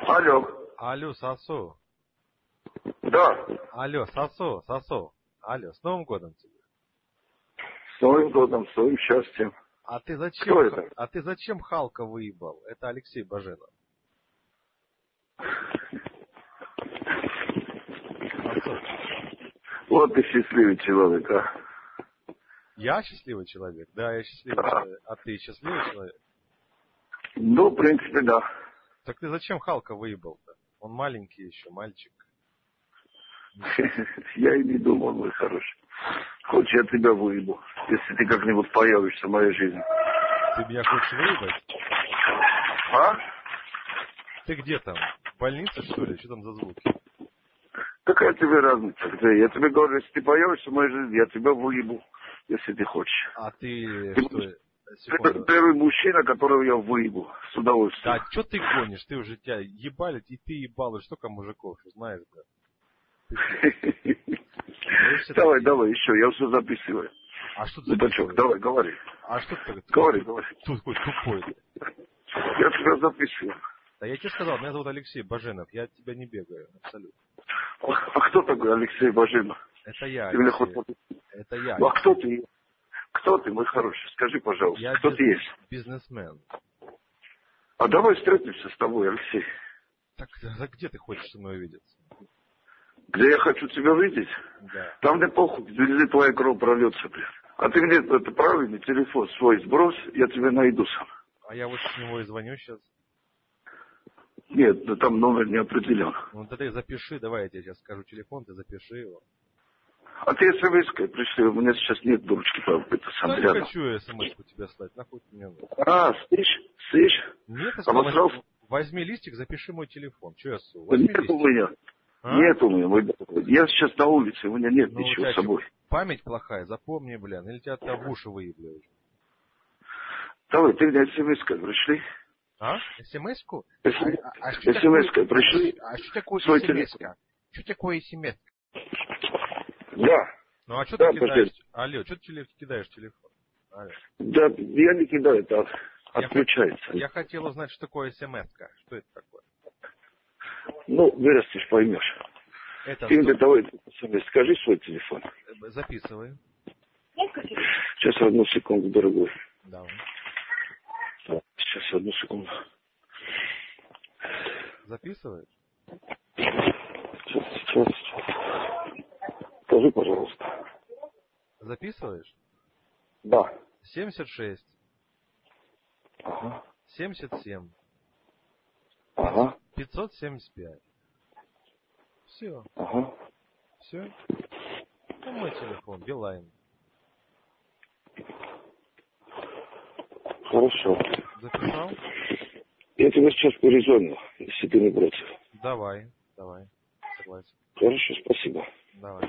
Алло. Алло, Сосо. Да. Алло, Сосо. Алло, с Новым годом тебя. С Новым годом, с новым счастьем. А ты зачем, Кто это? Халка выебал? Это Алексей Баженов. Сосо. Вот ты счастливый человек, а. Я счастливый человек? Да, я счастливый человек. А ты счастливый человек? Ну, в принципе, да. Так ты зачем Халка выебал-то? Он маленький еще, мальчик. Я и не думал, мой хороший. Хочешь, я тебя выебу, если ты как-нибудь появишься в моей жизни. Ты меня хочешь выебать? А? Ты где там? В больнице, что ли? Что там за звуки? Какая тебе разница, где? Я тебе говорю, если ты появишься в моей жизни, я тебя выебу, если ты хочешь. А ты Ты что? Секунду. первый мужчина, которого я выебу с удовольствием. Да, что ты гонишь? Ты уже тебя ебали, и ты ебал, и столько мужиков, знаешь, да? Давай, еще, я все записываю. А что ты Дурачок, давай, говори. А что ты Говори. Тут какой тупой ты? Я тебя записываю. Да я тебе сказал, меня зовут Алексей Баженов, я от тебя не бегаю, абсолютно. А кто такой Алексей Баженов? Это я, Алексей. Это я. Ну, а кто ты? Кто ты, мой хороший? Скажи, пожалуйста, Я кто ты есть? Бизнесмен. А давай встретимся с тобой, Алексей. Так где ты хочешь со мной увидеться? Где я хочу тебя видеть? Да. Там мне похуй, где твоя кровь прольется, блин. А ты мне это правильный телефон свой сбрось, я тебя найду сам. А я вот с него и звоню сейчас. Нет, да там номер не определен. Ну тогда запиши, давай я тебе сейчас скажу телефон, ты запиши его. А ты смс-кой пришли, у меня сейчас нет дурочки, это сам Да не рядом. хочу смс-ку тебе слать, нахуй ты мне нужен. А, слышь? Нет, я сказал, возьми листик, запиши мой телефон. Че я су? Возьми нет листик. у меня. А? Нет у меня, мой дорогой. Я сейчас на улице, у меня нет Ну, ничего с собой. Память плохая, запомни, блин, или тебя в уши выебли уже. Давай, ты мне смс-кой пришли. А? СМС-ку? СМС-кой пришли. А что такое СМС-ка? Что такое СМС? Да. Ну а что Да, ты кидаешь? Алло, что ты кидаешь телефон? Алло. Да, я не кидаю, это отключается. Я хотел узнать, что такое СМС-ка. Что это такое? Ну, вырастешь, поймешь. Ты мне давай смс, скажи свой телефон. Записывай. Сейчас, одну секунду, дорогой. Давай. Сейчас, одну секунду. Записываешь? Сейчас. Скажи, пожалуйста. Записываешь? Да. 76. Ага. 77. Ага. 575. Все. Ага. Все. Ну, мой телефон, Билайн. Хорошо. Записал? Я тебя сейчас перезвоню, если ты не против. Давай. Согласен. Хорошо, спасибо. Давай.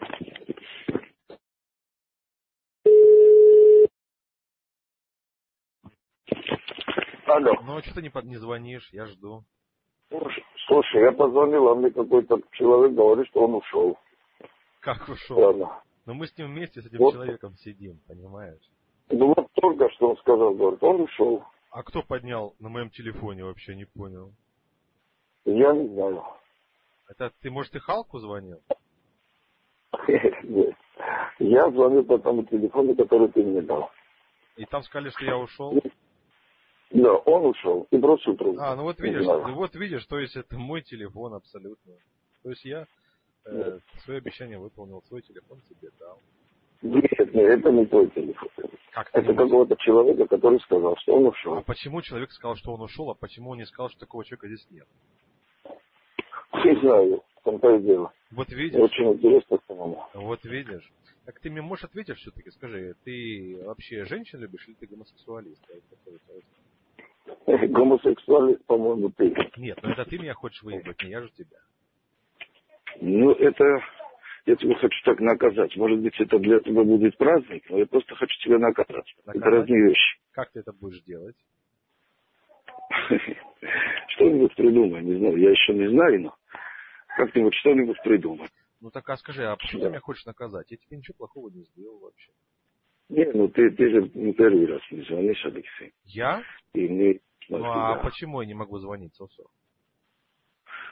Алло. Ну, а что ты не звонишь? Я жду. Слушай, я позвонил, а мне какой-то человек говорит, что он ушел. Как ушел? Ладно. Но мы с ним вместе, с этим человеком сидим, понимаешь? Ну вот только что он сказал, говорит, он ушел. А кто поднял на моем телефоне, вообще не понял? Я не знаю. Это ты, может, и Халку звонил? Нет. Я звонил по тому телефону, который ты мне дал. И там сказали, что я ушел? Да, он ушел и бросил трубку. А, ну вот видишь, то есть это мой телефон абсолютно. То есть я свое обещание выполнил, свой телефон тебе дал. Нет, это не твой телефон. Это какого-то человека, который сказал, что он ушел. А почему человек сказал, что он ушел, а почему он не сказал, что такого человека здесь нет? Не знаю, в том-то и дело. Вот видишь. Очень интересно самому. Вот видишь. Так ты мне можешь ответить все-таки? Скажи, ты вообще женщин любишь или ты гомосексуалист? Гомосексуалист, по-моему, ты. Нет, но это ты меня хочешь выебать, не я же тебя. Ну, это... Я тебя хочу так наказать. Может быть, это для тебя будет праздник, но я просто хочу тебя наказать. Это разные вещи. Как ты это будешь делать? Что-нибудь придумай, не знаю. Я еще не знаю, но как-нибудь что-нибудь придумай. Ну так, а скажи, а почему ты меня хочешь наказать? Я тебе ничего плохого не сделал вообще. Не, ну ты же не первый раз не звонишь, Алексей. Я? И мне... Ну а почему я не могу звонить, Сосо?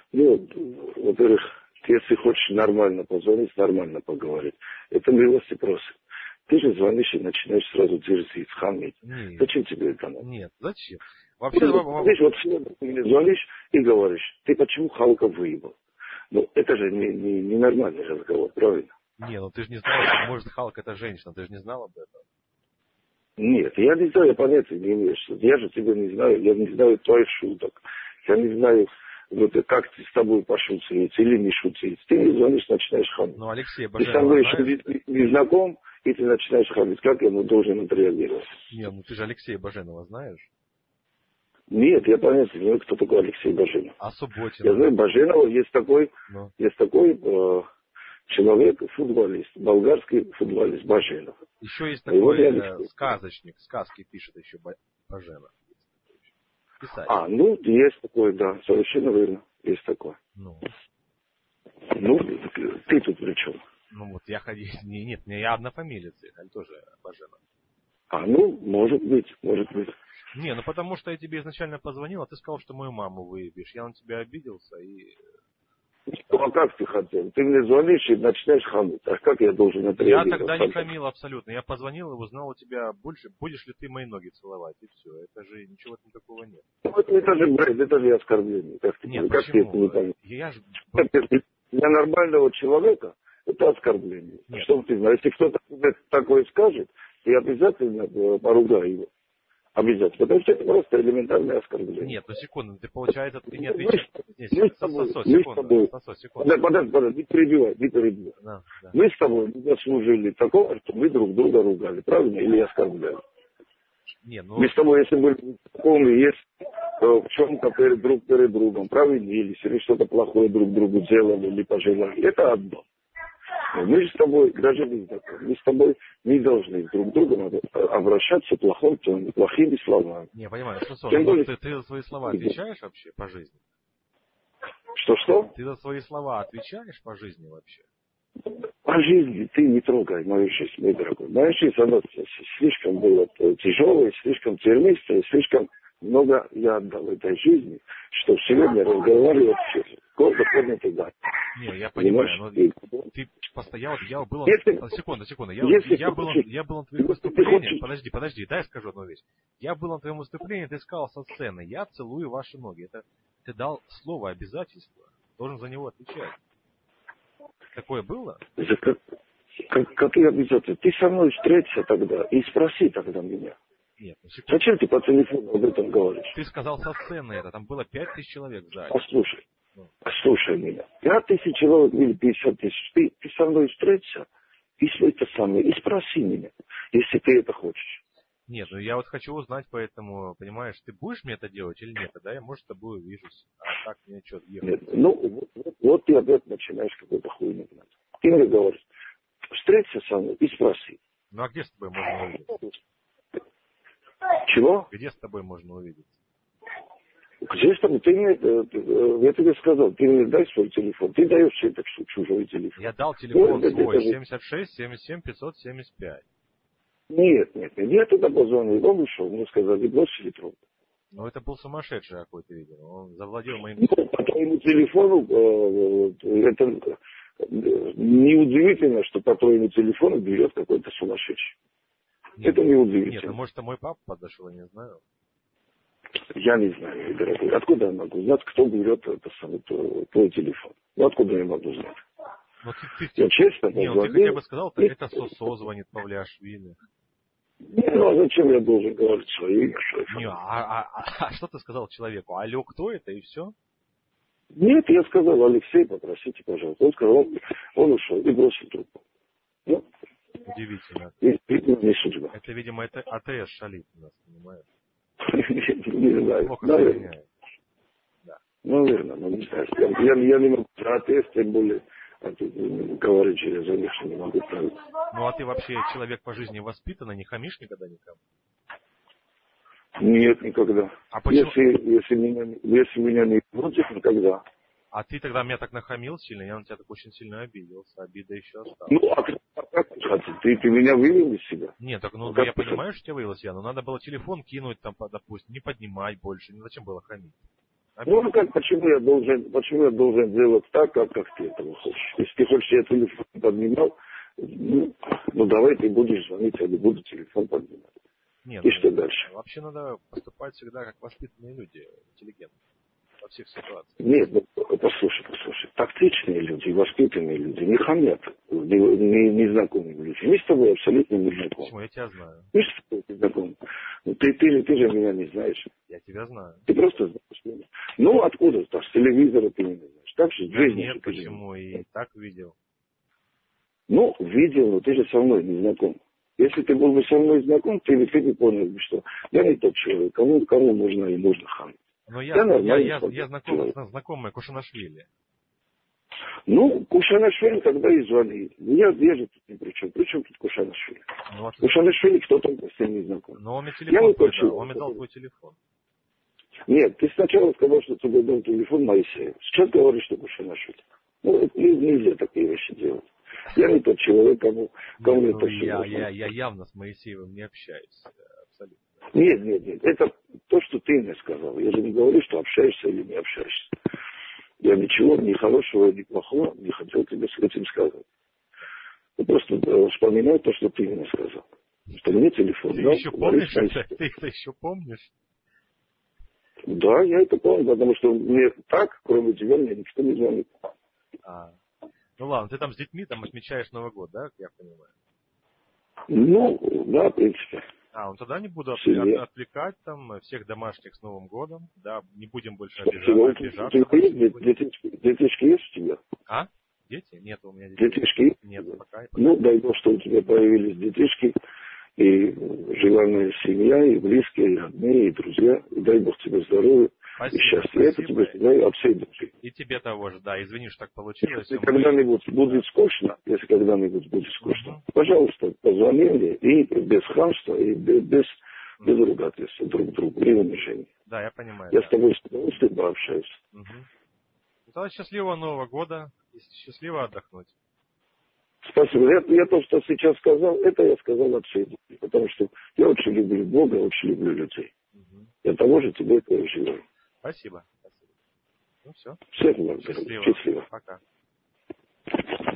Ну, во-первых, если хочешь нормально позвонить, нормально поговорить, это милости просит. Ты же звонишь и начинаешь сразу дерзить, хамить. Нет. Зачем тебе это надо? Нет, зачем? Вообще, Видишь, вот сегодня ты мне звонишь и говоришь, ты почему Халка выебал? Ну, это же не нормальный разговор, правильно? не, ну ты же не знал, что может Халк это женщина, ты же не знал об этом. Нет, я не знаю, я понятия не имею. Я же тебя не знаю, я не знаю твоих шуток. Я не знаю, вот, как с тобой пошутить или не шутить. Ты мне звонишь, начинаешь хамить. Ну, Алексей Ты со Баженова мной еще знаешь? не знаком, и ты начинаешь хамить. Как я должен отреагировать? Не, ну ты же Алексея Баженова знаешь. Нет, я понятия не знаю, кто такой Алексей Баженов. А Субботин? Я знаю, Баженова есть такой Ну. человек, футболист, болгарский футболист Баженов. Еще есть Его такой сказочник, сказки пишет еще Баженов. Писатель. Ну, есть такой, да, совершенно верно, есть такой. Ну, Ты тут при чем? ну вот я ходил, нет, я однофамилец, или тоже Баженов. Может быть. Не, ну потому что я тебе изначально позвонил, а ты сказал, что мою маму выебешь. Я на тебя обиделся и... Ну, а как ты хотел? Ты мне звонишь и начинаешь хамить. А как я должен Я отреагировать? тогда не хамил абсолютно. Я позвонил и узнал у тебя больше, будешь ли ты мои ноги целовать, и все. Это же ничего там такого нет. Это же бред, это же оскорбление. Как ты, Нет, как ты это не почему? понял? Я же... Для нормального человека это оскорбление. Нет. Что ты знаешь, если кто-то такое скажет, я обязательно поругаю его. Обязательно. Потому что это просто элементарное оскорбление. Нет, ну секунду, ты, получается, ты не отвечаешь. Мы с тобой. Подожди, не перебивай. Да. Мы с тобой не заслужили такого, что мы друг друга ругали, правильно? Или оскорбляли. Не, ну... Мы с тобой, если были знакомы, есть в чем-то друг перед другом, провинились, или что-то плохое друг другу делали, или пожелали. Это одно. Но мы же с тобой, даже не знакомы, мы с тобой не должны друг к другу обращаться плохими словами. Не, понимаю, что, Тем более... ты за свои слова отвечаешь вообще по жизни? Что? Ты за свои слова отвечаешь по жизни вообще? По жизни ты не трогай мою жизнь, мой дорогой. Моя жизнь, она слишком была тяжелая, слишком тернистая, слишком много я отдал этой жизни, что сегодня разговаривать гордо поднятый да. Не, я понимаю, но ты постоянно, я был... Секунду, я был на твоем выступлении, подожди, дай я скажу одну вещь. Я был на твоем выступлении, ты сказал со сцены, я целую ваши ноги. Это ты дал слово обязательство, должен за него отвечать. Такое было? Какие обязательства? Ты со мной встреться тогда и спроси тогда меня. Нет, ну секунду. Зачем ты по телефону об этом говоришь? Ты сказал со сцены это, там было 5000 человек в зале. Послушай меня. 5000 человек или 50 тысяч. Ты со мной встреться и спроси меня, если ты это хочешь. Нет, ну я вот хочу узнать, поэтому, понимаешь, ты будешь мне это делать или нет? Тогда я, может, с тобой увижусь. А так мне что, ехать? Нет, вот ты опять начинаешь какую-то хуйню гнать. Ты мне говоришь, встреться со мной и спроси. Ну а где с тобой можно увидеться? Чего? Где с тобой можно увидеться? Где с тобой? Я тебе сказал, ты мне дай свой телефон. Ты даешь это чужой телефон. Я дал телефон свой, 76 77 575. Нет, я туда позвонил, он ушел, мне сказали, бросили трубку. Ну, это был сумасшедший какой-то, видимо. Он завладел моим... По твоему телефону, это неудивительно, что по твоему телефону берет какой-то сумасшедший. Это неудивительно. Нет, ну, может, это мой папа подошел, я не знаю. Я не знаю, дорогой. Откуда я могу знать, кто берет твой телефон? Ну, откуда я могу знать? Ну, я честно не, ну, ты хотя бы сказал, это Сосо звонит Павлиашвили. Ну, а зачем я должен говорить свое имя? А что ты сказал человеку? Алло, кто это, и все? Нет, я сказал, Алексей, попросите, пожалуйста. Он сказал, он ушел и бросил трубку. Ну, удивительно. Не судьба. Это, видимо, это АТС шалит у нас, понимаешь? Не знаю. Плохо соединяет. Наверное, но не знаю. Я не могу про АТС, тем более говорить через них, что не могу править. Ну, а ты вообще человек по жизни воспитанный, не хамишь никогда никому? Нет, никогда. А почему? Если меня не против, никогда. А ты тогда меня так нахамил сильно, я на тебя так очень сильно обиделся, обида еще осталась. Ну, а как ты хотел? Ты меня вывел из себя? Нет, так, ну, я понимаю, что тебя вывел из себя, но надо было телефон кинуть, там, допустим, не поднимать больше, зачем было хамить? Ну, а как, почему я должен делать так, как ты этого хочешь? Если ты хочешь, я телефон поднимал, ну давай ты будешь звонить, я не буду телефон поднимать. Нет, и что дальше? Вообще надо поступать всегда как воспитанные люди, интеллигентные, во всех ситуациях. Нет, послушай. Тактичные люди, воспитанные люди не хамят незнакомым людям. Мы с тобой абсолютно не знакомы. Почему? Я тебя знаю. Мы с тобой не знакомы. Ты же меня не знаешь. Я тебя знаю. Ты просто знаешь меня. Ну, откуда? Так, с телевизора ты меня знаешь. Так же, да нет, почему? И так видел. Ну, видел, но ты же со мной не знаком. Если ты был бы со мной знаком, ты бы понял бы, что я не тот человек, кому можно и можно хамить. Но я знакомый Кушанашвили. Ну, Кушанашвили тогда и звонит. Я же тут ни при чем. При чем тут Кушанашвили? Ну, Кушанашвили кто-то с ним не знаком. Но он мне телефон дал, он мне дал твой телефон. Нет, ты сначала сказал, что тебе дал телефон Моисея. Сейчас говоришь, что Кушанашвили. Ну, нельзя такие вещи делать. Я не тот человек, кому это все. Я явно с Моисеевым не общаюсь. Абсолютно. Нет. Это то, что ты мне сказал. Я же не говорю, что общаешься или не общаешься. Я ничего, ни хорошего, ни плохого не хотел тебе с этим сказать. Я просто вспоминаю то, что ты мне сказал. Что мне телефон ты дал. Еще помнишь это? Ты это еще помнишь? Да, я это помню, потому что мне так, кроме тебя, мне никто не звонит. Ну ладно, ты там с детьми там отмечаешь Новый год, да, я понимаю? Ну, да, в принципе. Ну тогда не буду отвлекать там всех домашних с Новым годом, да, не будем больше обижаться. Детишки есть у тебя? Дети? Нет, у меня детей. Детишки? Нет, пока. Ну, дай Бог, что у тебя появились детишки, и желанная семья, и близкие, и родные, и друзья. И дай Бог тебе здоровья и счастья. Я это тебе желаю от всей души. И тебе того же, да. Извини, что так получилось. Если когда-нибудь будет скучно, пожалуйста, позвони мне, и без хамства, и без ругательства друг другу, и унижения. Да, я понимаю. Я с тобой с удовольствием пообщаюсь. Тогда счастливого Нового года и счастливо отдохнуть. Спасибо. Я то, что сейчас сказал, это я сказал от всей души. Потому что я очень люблю Бога, очень люблю людей. Я того же тебе это желаю. Спасибо. Ну все. Всех благ. Счастливо. Пока.